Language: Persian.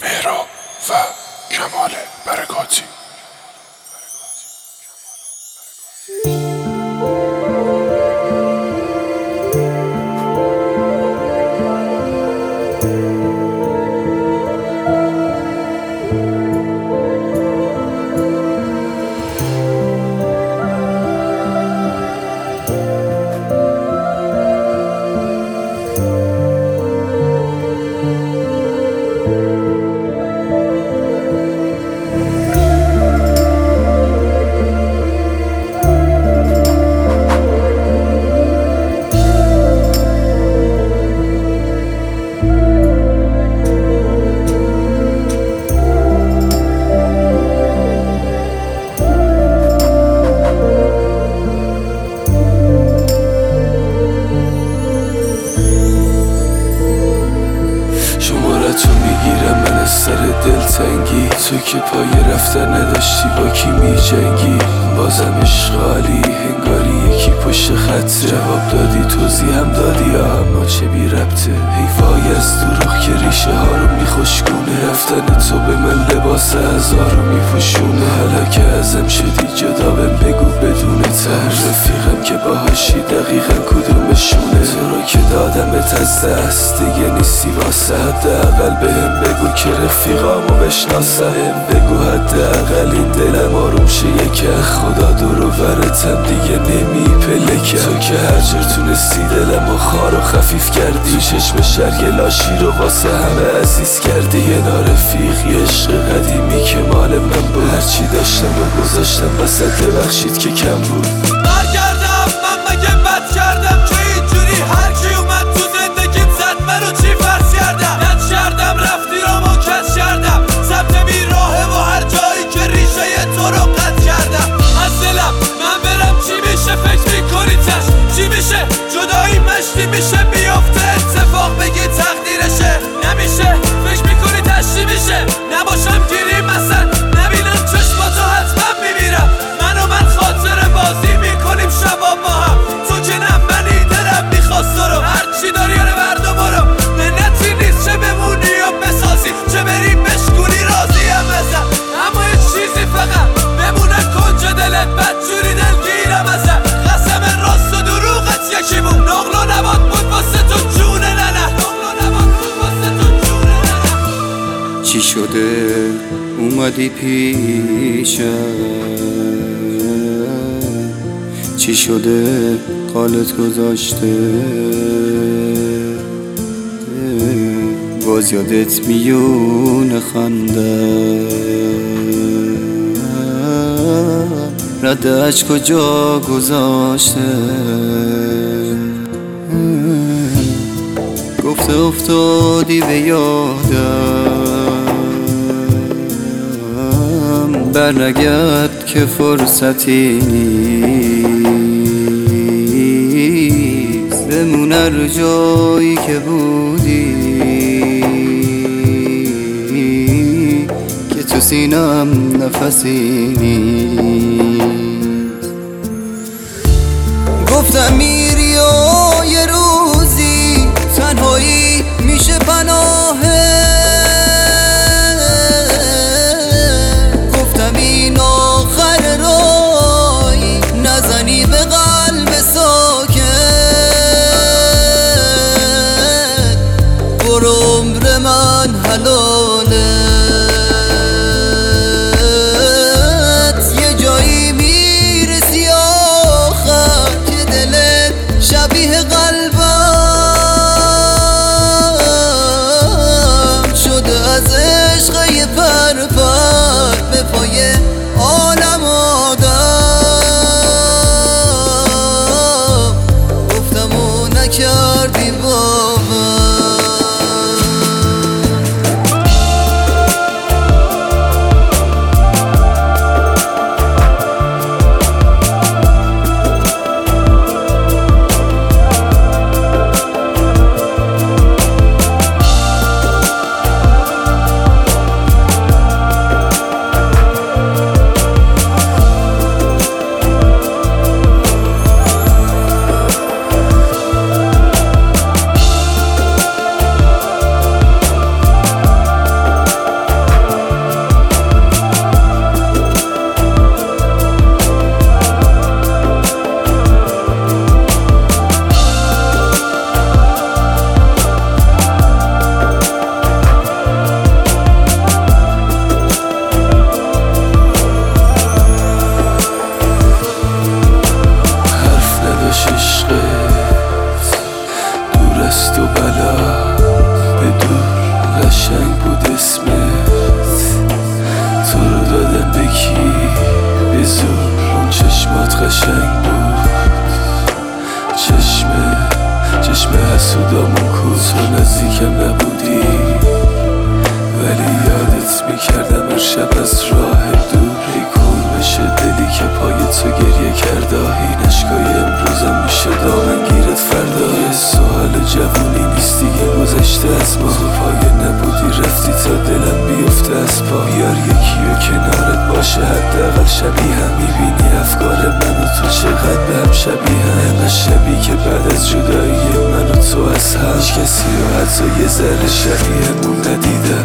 مهراب و کمال برکاتی. تو میگیرم من از سر دلتنگی، تو که پای رفتن نداشتی با کی میجنگی. بازم اشغالی هنگاری یکی پشت خط جواب دادی توضیح هم دادی اما چه بی ربطه. حیفای از دروغ که ریشه ها رو میخشکونه، رفتن تو به من لباس هزار رو میپوشونه. حالا که ازم شدی جدا بهم بگو بدون ترس، رفیقم که باهاشی دقیقا کدومشونه. تو رو که دادمت از دست دیگه نیستی واسه، حداقل بهم بگو که رفیقامو بشناسم. بگو حداقل این دلم آروم شه یکم، خدا دور و برتم دیگه نمیپلکم. تو که هر جور تونستی دلمو خار و خفیف کردی، چشم شرگلاشی رو واسه همه عزیز کردی. یه رفیق یه عشق قدیمی که مال من بود، هرچی داشتم و گذاشتم وسط ببخشید که کم بود. برگردم من مگه بد کردم که اینجوری هر کی اومد تو زندگیم زد منو چی فرض کردم. کج کردم رفتی رامو کج کردم، سمت بیراهه و هر جایی که ریشه تو رو قطع کردم. از دلم من برم چی میشه فکر میکنی چشم چی میشه؟ جدایی مشتی میشه بیافته اتفاق بگی تقدیرشه. نمیشه فکر میکنی تشتی میشه نباشم گیری مثلا نبینم چشماتو حتما میمیرم. من خاطر بازی میکنیم شبا با هم، تو که نه منی دلم میخواست رو هرچی داری یاره بردا برو. منتی نیست چه بمونی و بسازی چه بری بشکونی راضیم ازم، اما یه چیزی فقط بمونه کنج دلت بدجوری دلگیرم ازم. قسم راست و دروغت یکی بود، نقل و نبات بود واسه تو جون ننه، نقل و نبات بود واسه تو جون ننه. چی شده اومدی پیشم، چی شده قالت گذاشته، باز یادت میونه خنده، ردش کجا گذاشته. گفته افتادی به یادم، برنگرد که فرصتی نیست، بمون هر جایی که بودی که تو سینم نفسی نیست. گفتم میری و یه روزی تنهایی میشه پناهه، گفتم این آخر رای نزنی به قلب ساکت، برو عمر من حلاله. یه جایی میرسی آخر که دلت شبیه قلبم شده از عشق یه پر به پای عالم آدم. گفتم و نکردی باور. قشنگ بود، چشم حسودامون کو. تو نزدیکم نبودی ولی یادت میکردم هر شب از راه دور. ای کور بشه دلی که پای تو گریه کرده، این اشکای امروزم میشه دامنگیرت فردا. یه سوال جوونی نیست دیگه گذشته از ما، تو پایه نبودی رفتی تا دلم بیفته از پا. بیار یکی و کنارت باشه حداقل شبیه هم، میبینی افکار من و تو چقدر به هم شبیه هم. اینقدر شبیه که بعد از جدایی من و تو از هم هیچ کسی رو حتی یه ذره شبیهمون ندیدم.